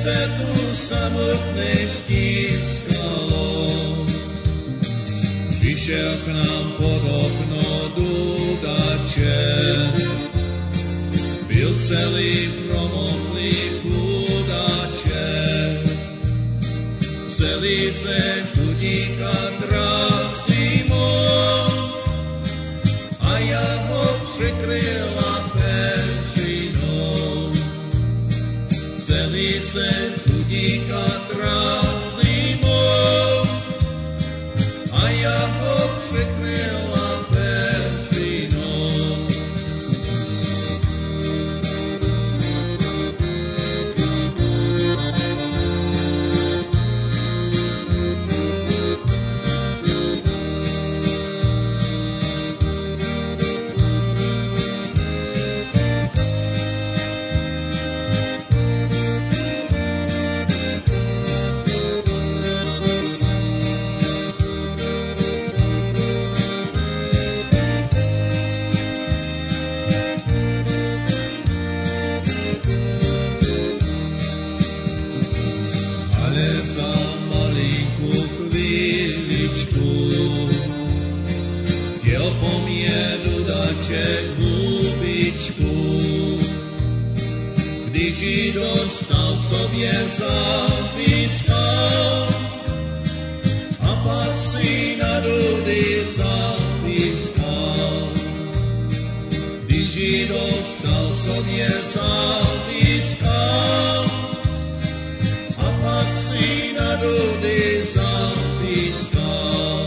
se tu samotnej stískalo. Vyšiel k nám pod okno dúdaček, byl celý promoklý chudáček. Celý se chudíka trasimo a ja ho přikryla pečinou. Celý se chudíka trasimo a ja ho přikryla pečinou. Když ji dostal sobě zapískal a pak si na dudy zapískal. Když ji dostal sobě zapískal a pak si na dudy zapískal.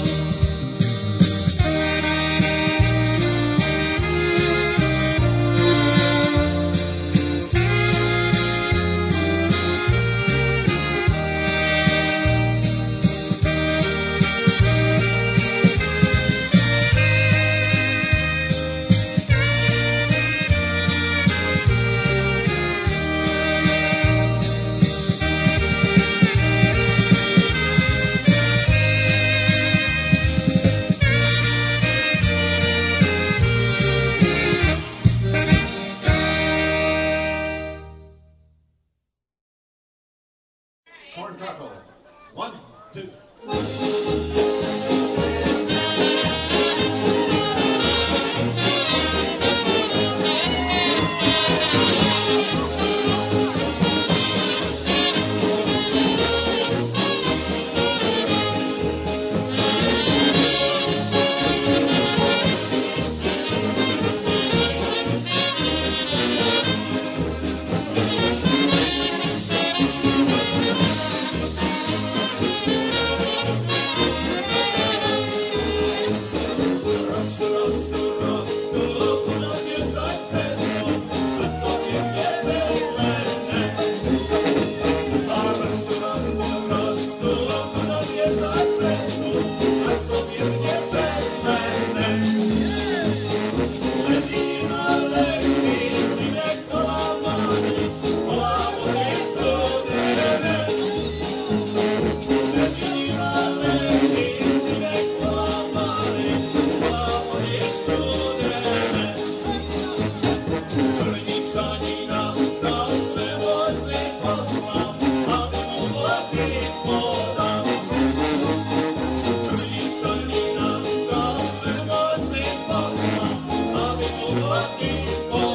What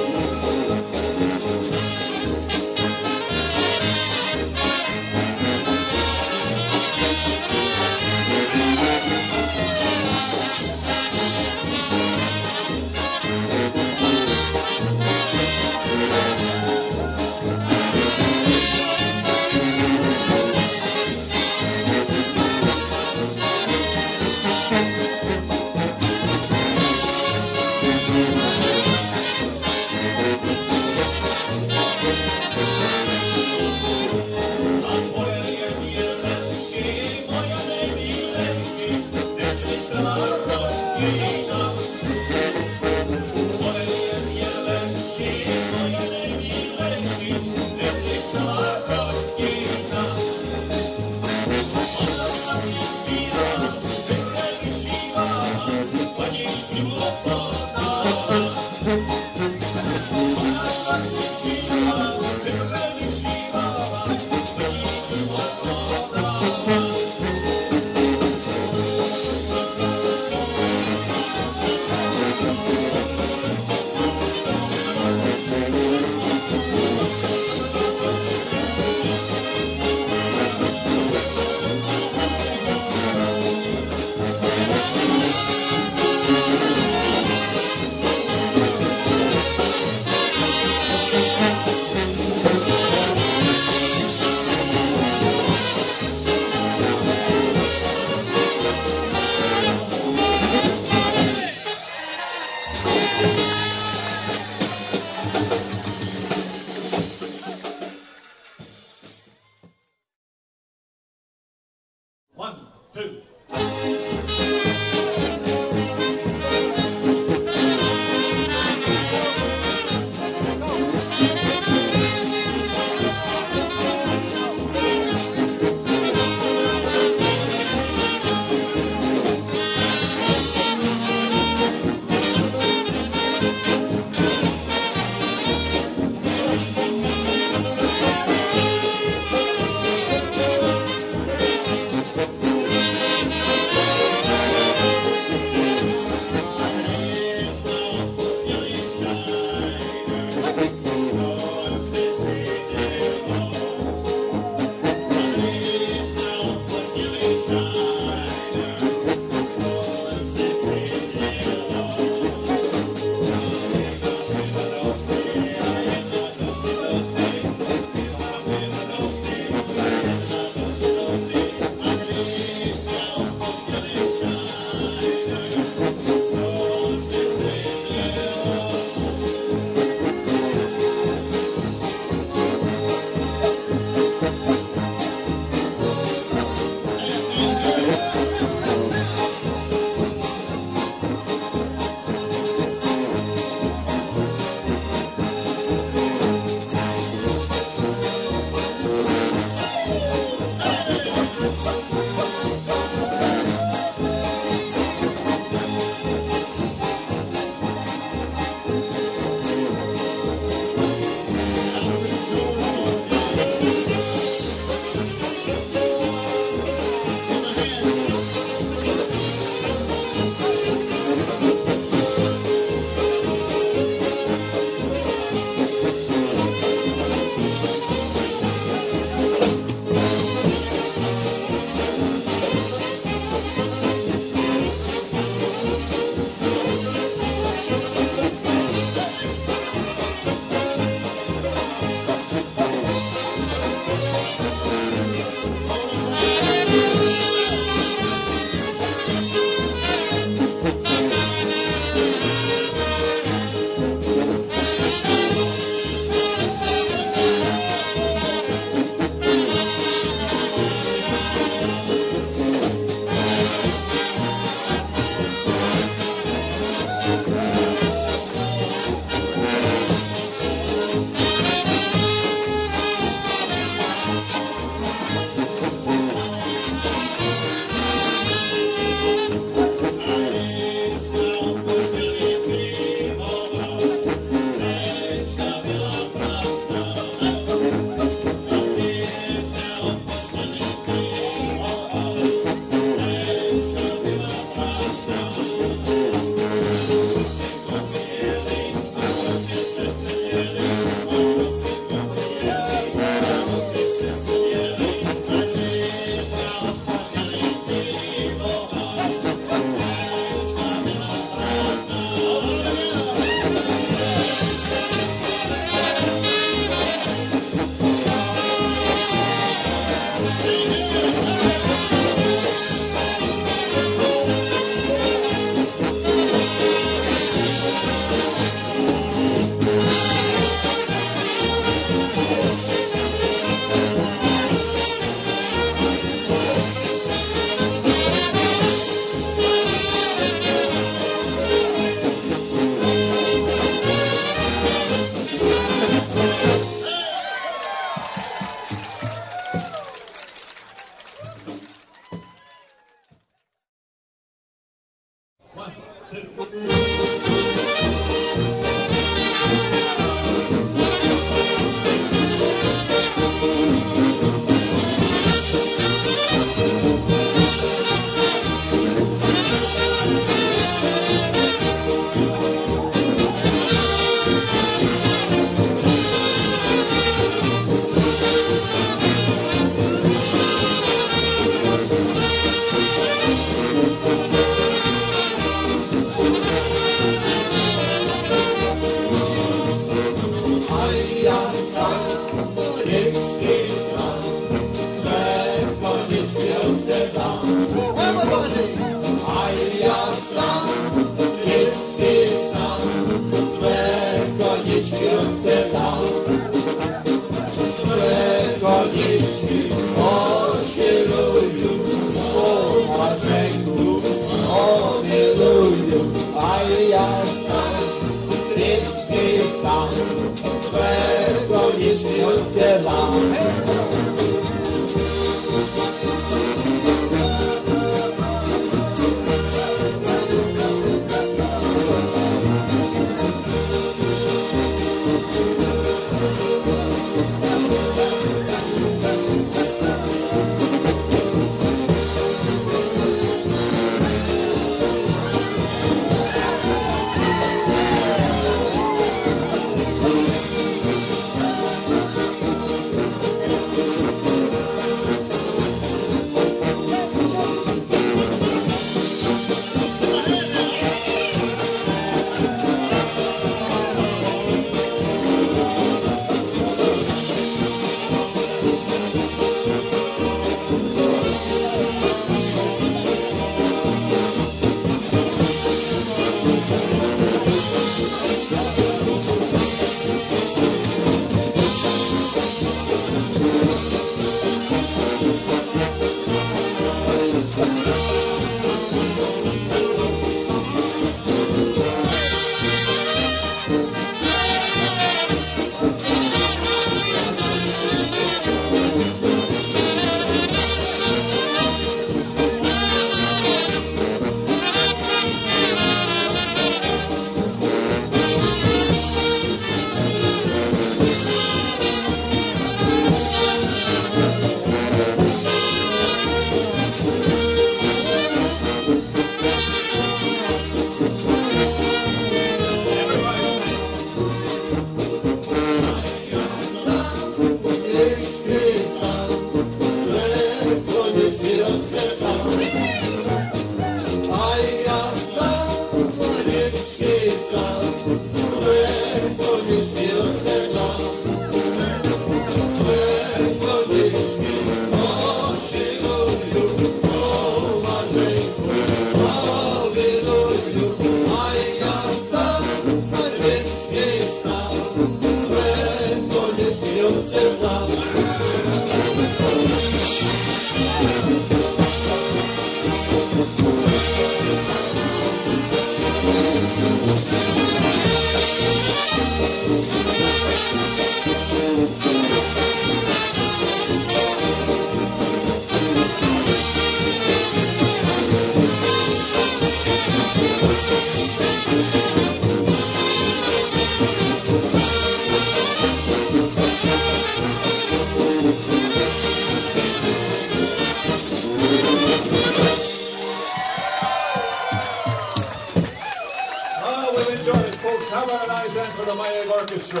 Orchestra.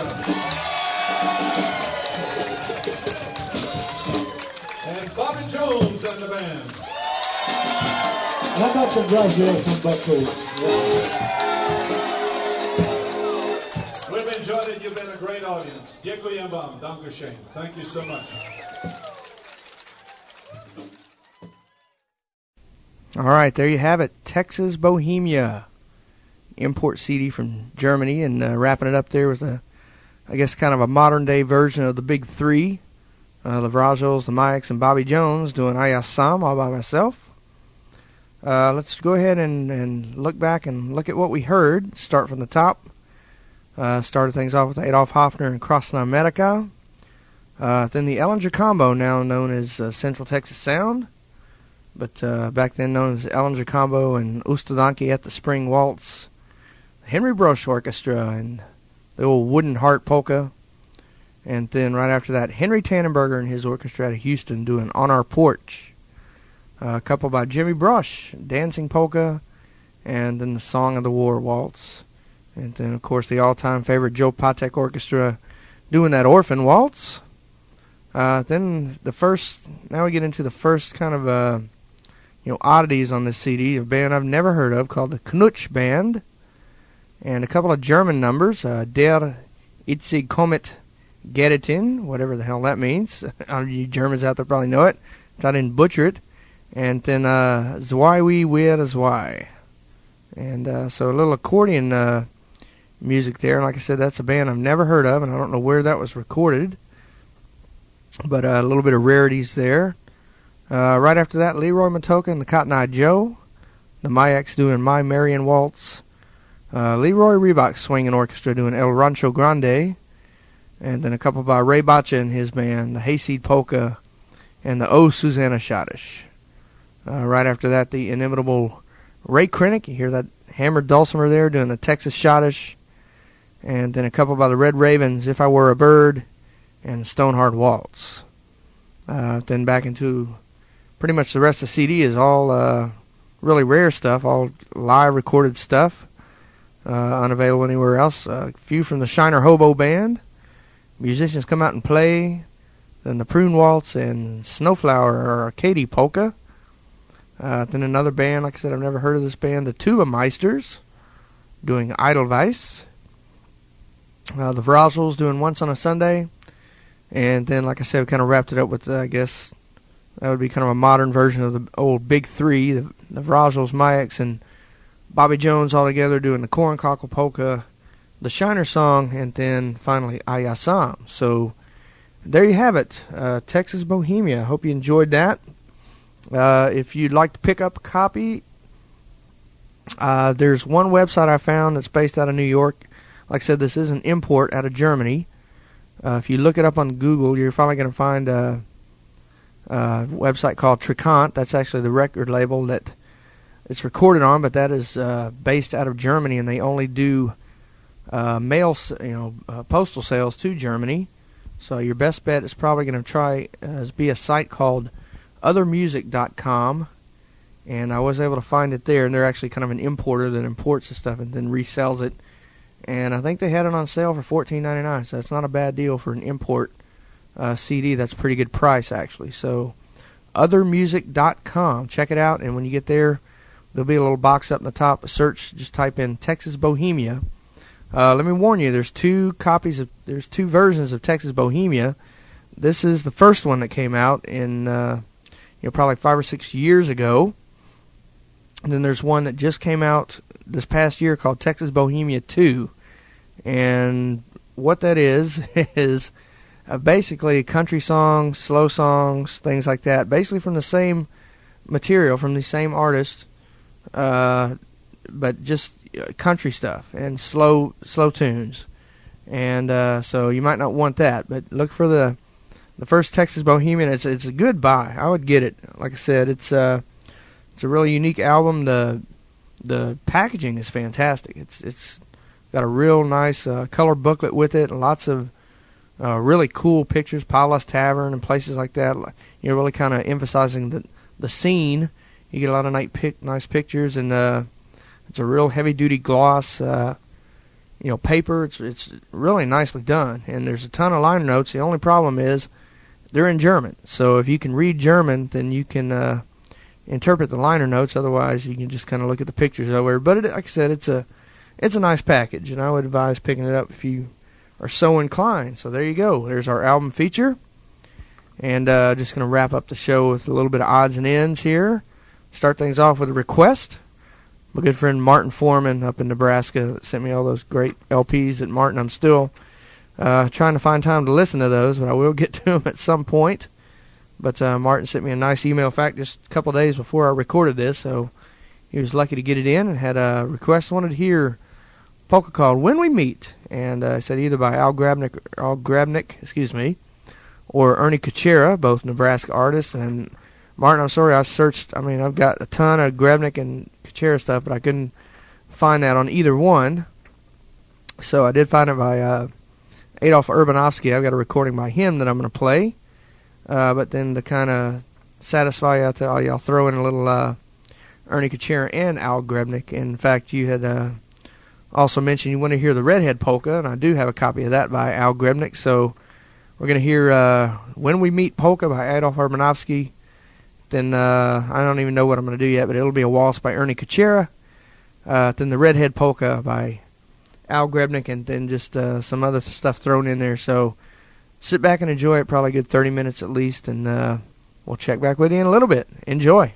And Bobby Jones and the band. That's not congratulations, Buckley. We've enjoyed it. You've been a great audience. Dziękuję wam. Dankeschön. Thank you so much. All right, there you have it. Texas Bohemia, import CD from Germany, and wrapping it up there with I guess kind of a modern day version of the Big Three, the Vrajos, the Mayaks, and Bobby Jones doing I Sam all by myself. Let's go ahead and look back and look at what we heard. Start from the top. Started things off with Adolf Hoffner and Krasna America. Then the Ellinger Combo, now known as Central Texas Sound, but back then known as Ellinger Combo and Ustadanki at the Spring Waltz. Henry Brosh Orchestra and the old Wooden Heart Polka. And then right after that, Henry Tannenberger and his orchestra out of Houston doing On Our Porch. A couple by Jimmy Brush, Dancing Polka, and then the Song of the War Waltz. And then, of course, the all-time favorite Joe Patek Orchestra doing that Orphan Waltz. Then now we get into the first kind of, oddities on this CD, a band I've never heard of called the Knutsch Band. And a couple of German numbers, Der Itzig Komet Geretin, whatever the hell that means. You Germans out there probably know it, but I didn't butcher it. And then Zwei wie wir zwei. And so a little accordion music there. And like I said, that's a band I've never heard of, and I don't know where that was recorded. But a little bit of rarities there. Right after that, Leroy Matoka and the Cotton Eye Joe. The Mayaks doing My Marian Waltz. Leroy Reebok Swinging Orchestra doing El Rancho Grande. And then a couple by Ray Bacha and his band, the Hayseed Polka and the O Susanna Schottish. Right after that, the inimitable Ray Krennick. You hear that hammered dulcimer there doing the Texas Schottish. And then a couple by the Red Ravens, If I Were a Bird, and Stonehard Waltz. Then back into pretty much the rest of the CD is all really rare stuff, all live recorded stuff, unavailable anywhere else. A few from the Shiner Hobo Band. Musicians come out and play. Then the Prune Waltz and Snowflower or Katy Polka. Then another band, like I said, I've never heard of this band, the Tuba Meisters, doing Edelweiss. The Vrajos doing Once on a Sunday. And then, like I said, we kind of wrapped it up with, I guess, that would be kind of a modern version of the old Big Three, the Vrajos, Mayaks, and Bobby Jones all together doing the Corncockle Polka, the Shiner Song, and then finally Ayasam. So there you have it, Texas Bohemia. I hope you enjoyed that. If you'd like to pick up a copy, there's one website I found that's based out of New York. Like I said, this is an import out of Germany. If you look it up on Google, you're finally going to find a website called Trikant. That's actually the record label that it's recorded on, but that is based out of Germany, and they only do postal sales to Germany. So your best bet is probably going to be a site called othermusic.com, and I was able to find it there, and they're actually kind of an importer that imports the stuff and then resells it. And I think they had it on sale for $14.99, so that's not a bad deal for an import CD. That's a pretty good price, actually. So othermusic.com. Check it out, and when you get there, there'll be a little box up in the top. A search, just type in Texas Bohemia. Let me warn you, there's two versions of Texas Bohemia. This is the first one that came out in probably 5 or 6 years ago. And then there's one that just came out this past year called Texas Bohemia 2. And what that is basically country songs, slow songs, things like that. Basically from the same material, from the same artist, but just country stuff and slow tunes. And so you might not want that, but look for the first Texas Bohemian. It's a good buy. I would get it. Like I said, it's a really unique album. The packaging is fantastic. It's got a real nice color booklet with it, and lots of really cool pictures. Paula's Tavern and places like that. Really kind of emphasizing the scene. You get a lot of nice pictures, and it's a real heavy duty gloss. Paper. It's really nicely done, and there's a ton of liner notes. The only problem is they're in German. So if you can read German, then you can interpret the liner notes. Otherwise, you can just kind of look at the pictures over. But like I said, it's a nice package, and I would advise picking it up if you are so inclined. So there you go. There's our album feature, and just going to wrap up the show with a little bit of odds and ends here. start things off with a request. My good friend Martin Foreman up in Nebraska sent me all those great LPs at Martin. I'm still trying to find time to listen to those, but I will get to them at some point. But Martin sent me a nice email, in fact, just a couple of days before I recorded this, so he was lucky to get it in and had a request. Wanted to hear a polka called When We Meet, and I said either by Al Grabnik, or Ernie Kuchera, both Nebraska artists. And Martin, I'm sorry, I've got a ton of Grabnik and Kuchera stuff, but I couldn't find that on either one. So I did find it by Adolf Urbanovsky. I've got a recording by him that I'm going to play. But then to kind of satisfy y'all, throw in a little Ernie Kuchera and Al Grabnik. In fact, you had also mentioned you want to hear the Redhead Polka, and I do have a copy of that by Al Grabnik. So we're going to hear When We Meet Polka by Adolf Urbanovsky. Then I don't even know what I'm going to do yet, but it'll be a waltz by Ernie Kuchera. Then the Redhead Polka by Al Grabnik, and then just some other stuff thrown in there. So sit back and enjoy it, probably a good 30 minutes at least, and we'll check back with you in a little bit. Enjoy.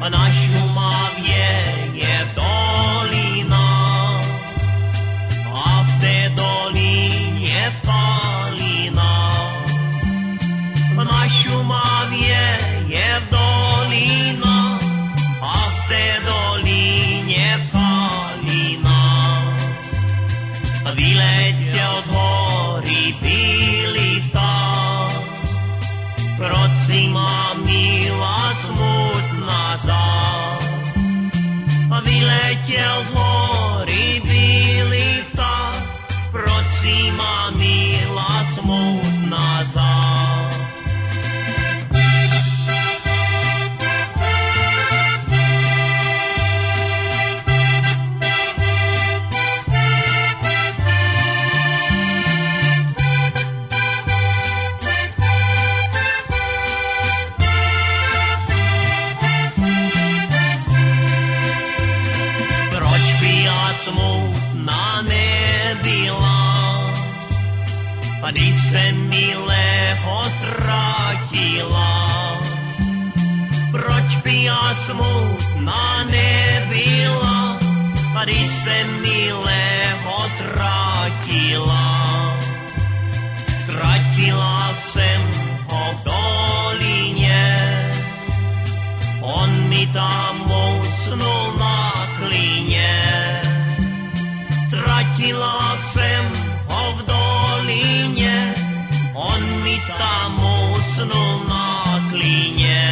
na Šumavě je dolina a v té dolině palina. Na Šumavě je dolina a v té dolině palina. Vyletěl z hory bílý vták, proč si má milá smutná zák. Vyletěl z hory bílý vták, proč si má milá smutná zák. Smutná nebyla, když se milého tratila. Proč by já smutná nebyla, když se milého tratila. Tratila jsem ho v dolině, on mi tam usnul na klíně. Tratila jsem ho v dolině, on mi tam usnul na klíně.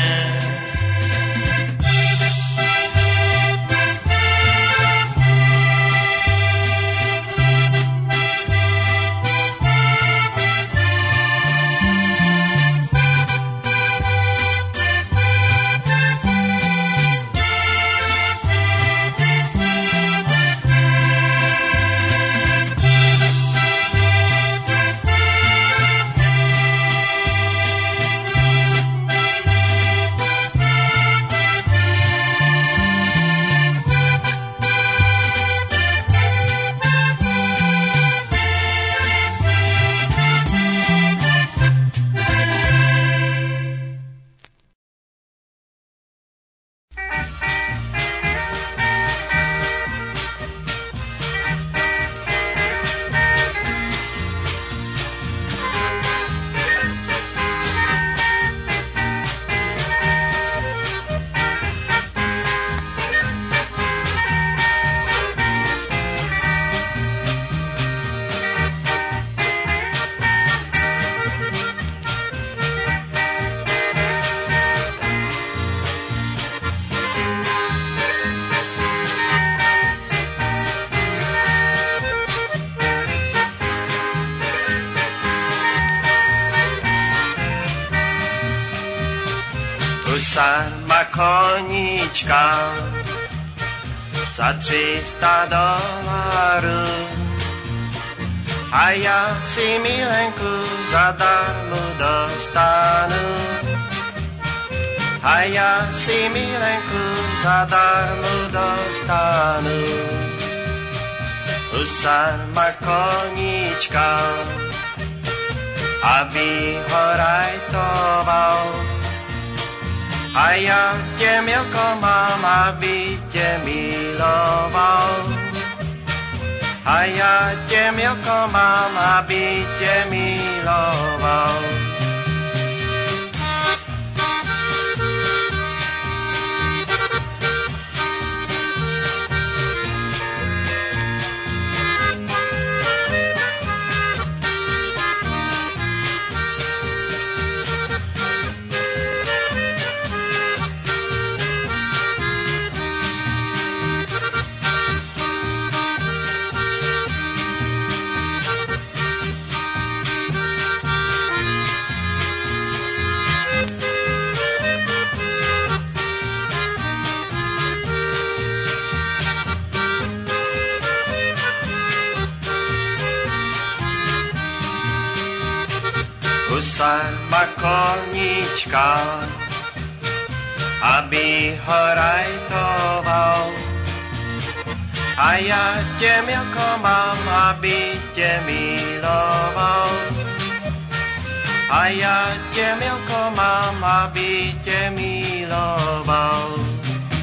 Má koníčka za $300 a já si milenku zadarmo dostanu. A já si milenku zadarmo dostanu. Husar má koníčka, aby ho rajtoval. A já tě, Milko, mám, aby tě miloval. A já tě, Milko, mám, aby tě miloval. Husar má koníčka, aby ho rajtoval. A já tě, Milko, mám, aby tě miloval. A já tě, Milko, mám, aby tě miloval.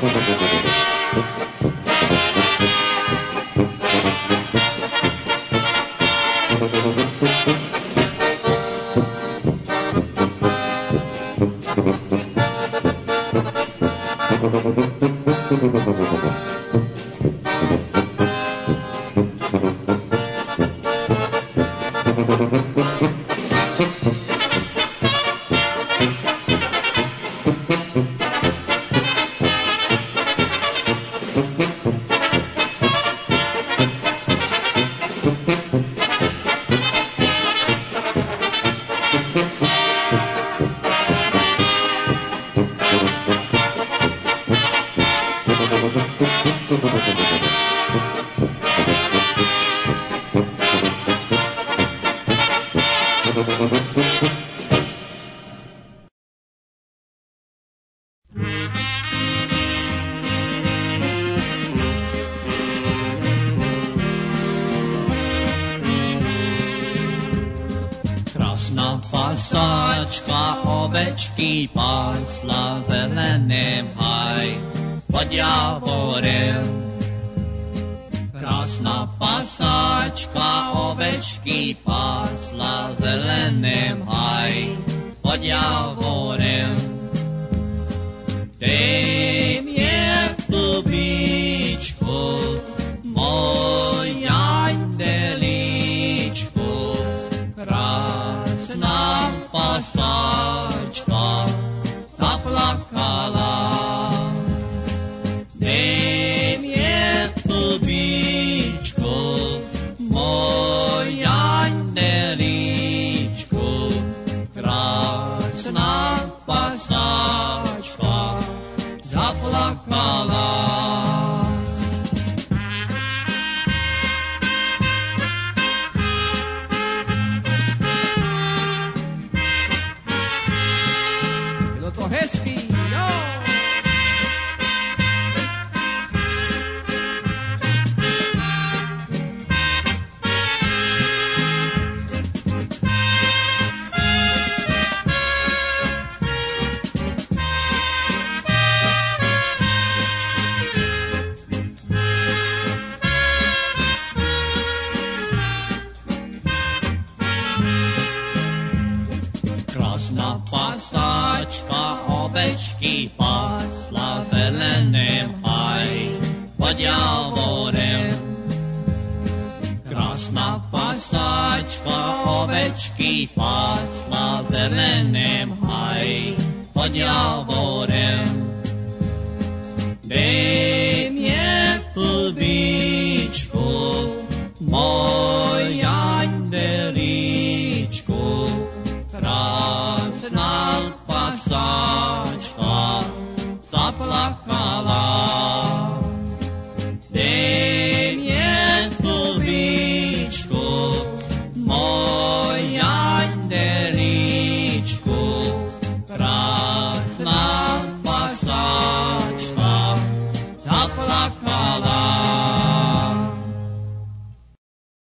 Krásna pasáčka ovečky pásla v zeleném háji pod javorem. Krásna pasáčka ovečky pásla v zeleném háji pod javorem. Dej mě tu bíčku, moja delíčku, krásna pasáčka zaplakala. Dej mě tu bíčku, moja delíčku, krásna pasáčka zaplakala. Bylo to hezký, jo! Krásna pasáčka ovečky pásla v zeleném háji pod javorem. Krásna pasáčka ovečky pásla v zeleném háji pod javorem. Dej mě tu bíčku, moja delíčku, krásna pasáčka zaplakala. Dej mě tu bíčku, moja delíčku, krásna pasáčka zaplakala.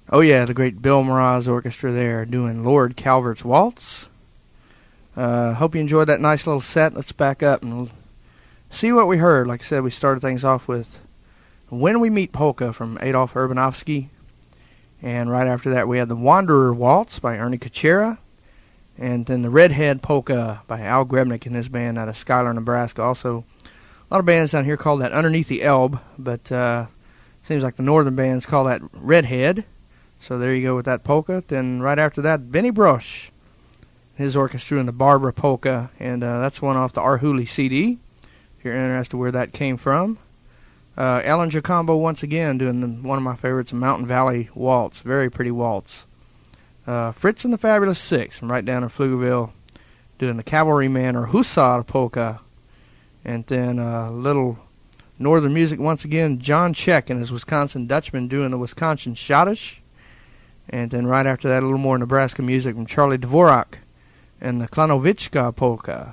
Oh yeah, the great Bill Mraz Orchestra there doing Lord Calvert's Waltz. Hope you enjoyed that nice little set. Let's back up and see what we heard. Like I said, we started things off with When We Meet Polka from Adolf Urbanovsky. And right after that we had the Wanderer Waltz by Ernie Kuchera. And then the Redhead Polka by Al Grebnick and his band out of Schuyler, Nebraska. Also, a lot of bands down here call that Underneath the Elbe, but seems like the northern bands call that Redhead. So there you go with that polka. Then right after that, Benny Brosh, his orchestra in the Barbara Polka, and that's one off the Arhoolie CD, if you're interested where that came from. Ellen Giacombo once again doing one of my favorites, Mountain Valley Waltz, very pretty waltz. Fritz and the Fabulous Six from right down in Pflugerville doing the Cavalryman or Hussar Polka. And then little northern music once again, John Check and his Wisconsin Dutchman doing the Wisconsin Schottisch. And then right after that, a little more Nebraska music from Charlie Dvorak and the Klanovichka Polka.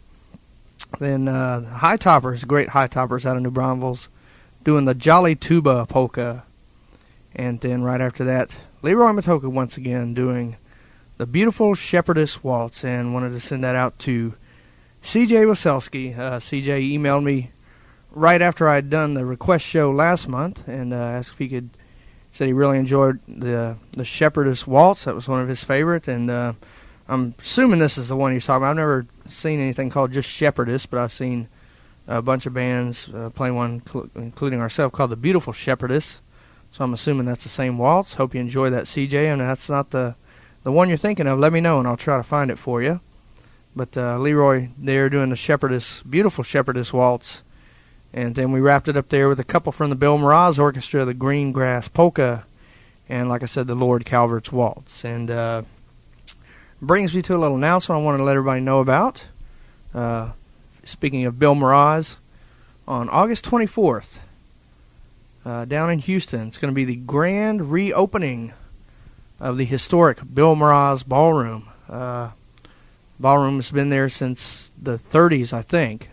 Then High Toppers, great High Toppers out of New Braunfels, doing the Jolly Tuba Polka. And then right after that, Leroy Matoka once again doing the Beautiful Shepherdess Waltz. And wanted to send that out to C.J. Waselski. C.J. emailed me right after I had done the request show last month and asked if he could. Said he really enjoyed the Shepherdess Waltz. That was one of his favorite, and I'm assuming this is the one he's talking about. I've never seen anything called just Shepherdess, but I've seen a bunch of bands play one, including ourselves, called the Beautiful Shepherdess. So I'm assuming that's the same waltz. Hope you enjoy that, CJ. And that's not the one you're thinking of, let me know, and I'll try to find it for you. But Leroy, they're doing the Shepherdess, Beautiful Shepherdess Waltz. And then we wrapped it up there with a couple from the Bill Mraz Orchestra, the Green Grass Polka, and like I said, the Lord Calvert's Waltz. And brings me to a little announcement I wanted to let everybody know about. Speaking of Bill Mraz, on August 24th, down in Houston, it's going to be the grand reopening of the historic Bill Mraz Ballroom. Ballroom has been there since the 30s, I think.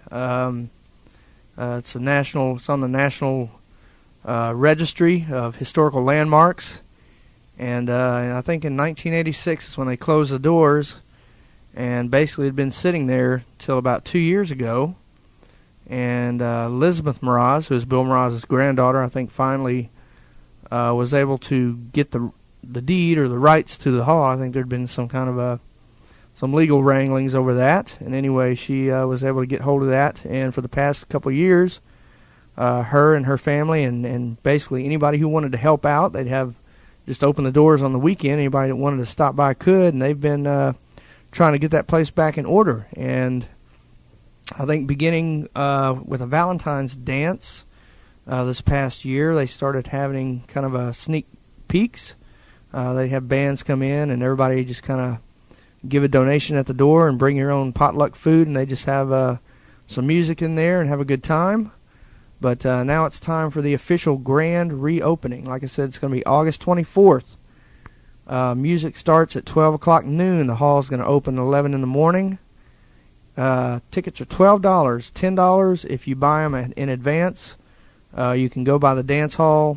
It's on the National Registry of Historical Landmarks, and I think in 1986 is when they closed the doors, and basically had been sitting there till about 2 years ago. And Elizabeth Mraz, who is Bill Mraz's granddaughter, I think finally was able to get the deed or the rights to the hall. I think there'd been some kind of some legal wranglings over that, and anyway, she was able to get hold of that, and for the past couple of years, her and her family and basically anybody who wanted to help out, they'd have just open the doors on the weekend. Anybody that wanted to stop by could, and they've been trying to get that place back in order. And I think beginning with a Valentine's dance this past year, they started having kind of a sneak peeks. They have bands come in, and everybody just kind of give a donation at the door and bring your own potluck food, and they just have some music in there and have a good time. But now it's time for the official grand reopening. Like I said, it's going to be August 24th. Music starts at 12 o'clock noon. The hall is going to open at 11 in the morning. Tickets are $12, $10 if you buy them in advance. You can go by the dance hall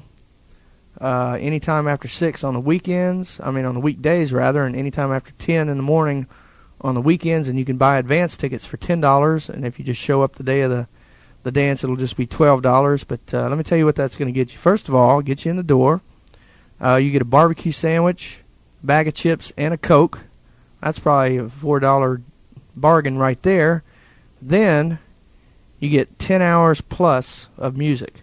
anytime after 6 on the weekends. On the weekdays rather, and anytime after 10 in the morning on the weekends. And you can buy advance tickets for $10. And if you just show up the day of the dance, it'll just be $12. But let me tell you what that's going to get you. First of all, get you in the door. You get a barbecue sandwich, bag of chips, and a Coke. That's probably a $4 bargain right there. Then you get 10 hours plus of music.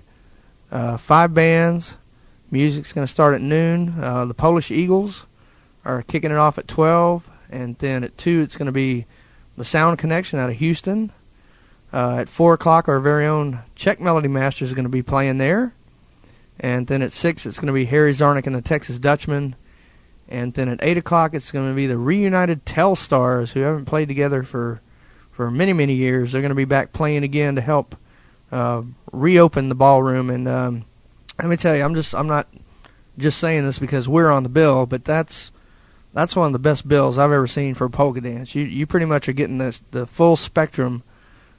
5 bands. Music's going to start at noon. The Polish Eagles are kicking it off at 12. And then at 2, it's going to be the Sound Connection out of Houston. At 4 o'clock, our very own Czech Melody Masters is going to be playing there. And then at 6, it's going to be Harry Zarnik and the Texas Dutchman. And then at 8 o'clock, it's going to be the reunited Telstars, who haven't played together for many, many years. They're going to be back playing again to help reopen the ballroom. And let me tell you, I'm not just saying this because we're on the bill, but that's one of the best bills I've ever seen for a polka dance. You pretty much are getting the full spectrum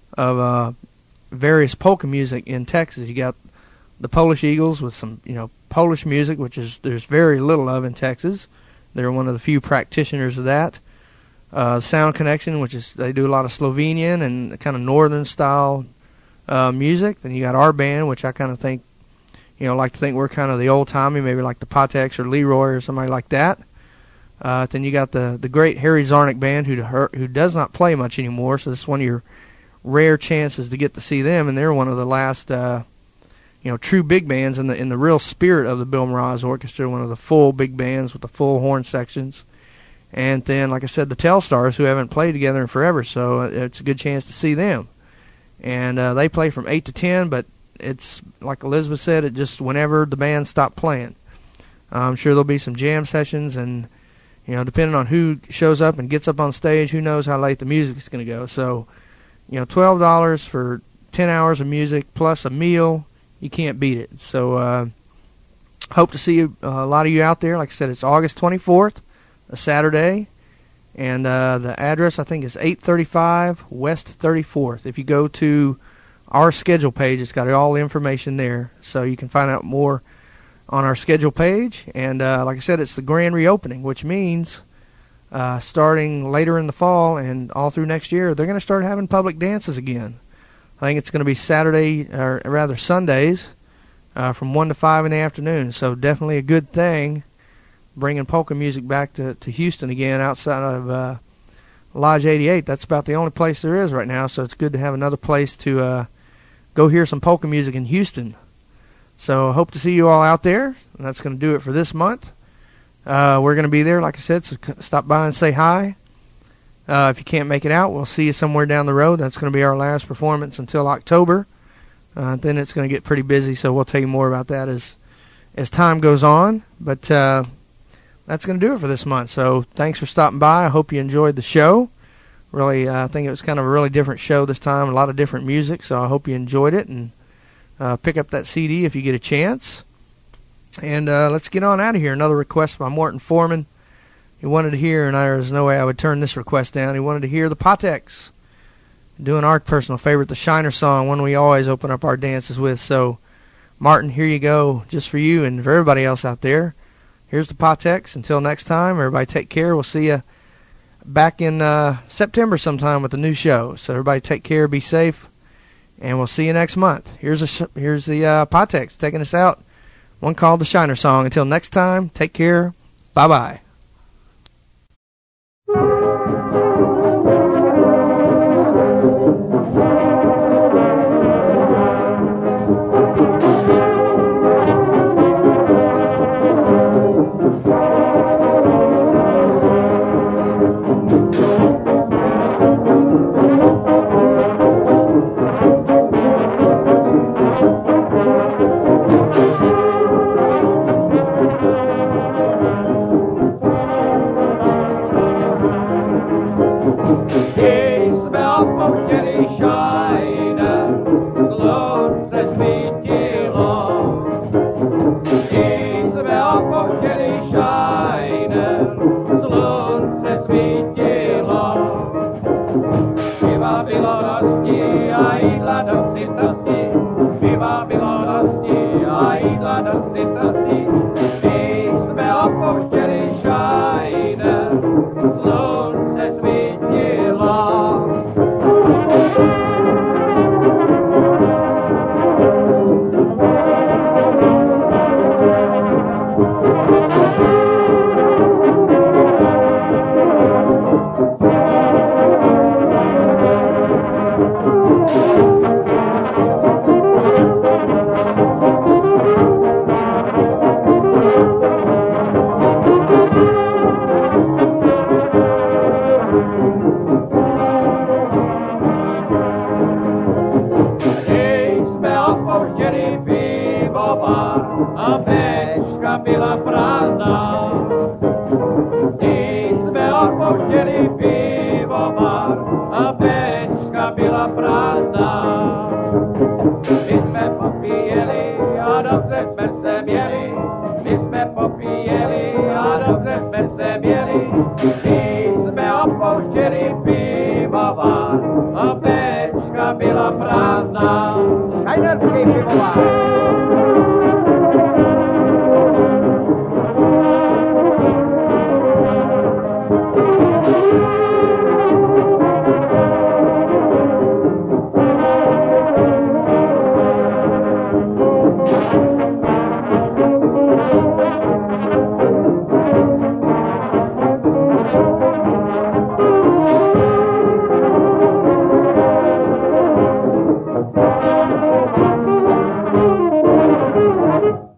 of various polka music in Texas. You got the Polish Eagles with some Polish music, which is there's very little of in Texas. They're one of the few practitioners of that. Sound Connection, which is they do a lot of Slovenian and kind of northern style music. Then you got our band, which I kind of think, like to think we're kind of the old timey, maybe like the Patex or Leroy or somebody like that. Then you got the great Harry Zarnik band, who does not play much anymore. So this is one of your rare chances to get to see them, and they're one of the last true big bands in the real spirit of the Bill Mraz Orchestra. One of the full big bands with the full horn sections. And then, like I said, the Telstars, who haven't played together in forever, so it's a good chance to see them. And they play from 8 to 10, but it's, like Elizabeth said, it just whenever the band stop playing. I'm sure there'll be some jam sessions, and, depending on who shows up and gets up on stage, who knows how late the music's going to go. So, $12 for 10 hours of music plus a meal, you can't beat it. So, hope to see a lot of you out there. Like I said, it's August 24th. A Saturday, and the address I think is 835 West 34th. If you go to our schedule page, it's got all the information there, so you can find out more on our schedule page. And like I said, it's the grand reopening, which means starting later in the fall and all through next year, they're going to start having public dances again. I think it's going to be Sundays from 1 to 5 in the afternoon, so definitely a good thing. Bringing polka music back to Houston again outside of Lodge 88. That's about the only place there is right now, so it's good to have another place to go hear some polka music in Houston. So I hope to see you all out there, and that's going to do it for this month. We're going to be there, like I said, so stop by and say hi. If you can't make it out, we'll see you somewhere down the road. That's going to be our last performance until October. Then it's going to get pretty busy, so we'll tell you more about that as time goes on. But that's going to do it for this month. So thanks for stopping by. I hope you enjoyed the show. Really, I think it was kind of a really different show this time, a lot of different music, so I hope you enjoyed it. And pick up that CD if you get a chance. And let's get on out of here. Another request by Morton Foreman. He wanted to hear, and there's no way I would turn this request down, he wanted to hear the Patex doing our personal favorite, the Shiner song, one we always open up our dances with. So, Martin, here you go, just for you and for everybody else out there. Here's the Patex. Until next time, everybody take care. We'll see you back in September sometime with the new show. So everybody take care, be safe, and we'll see you next month. Here's the Patex taking us out. One called the Shiner song. Until next time, take care. Bye-bye. Shiner pivovar. Thank you.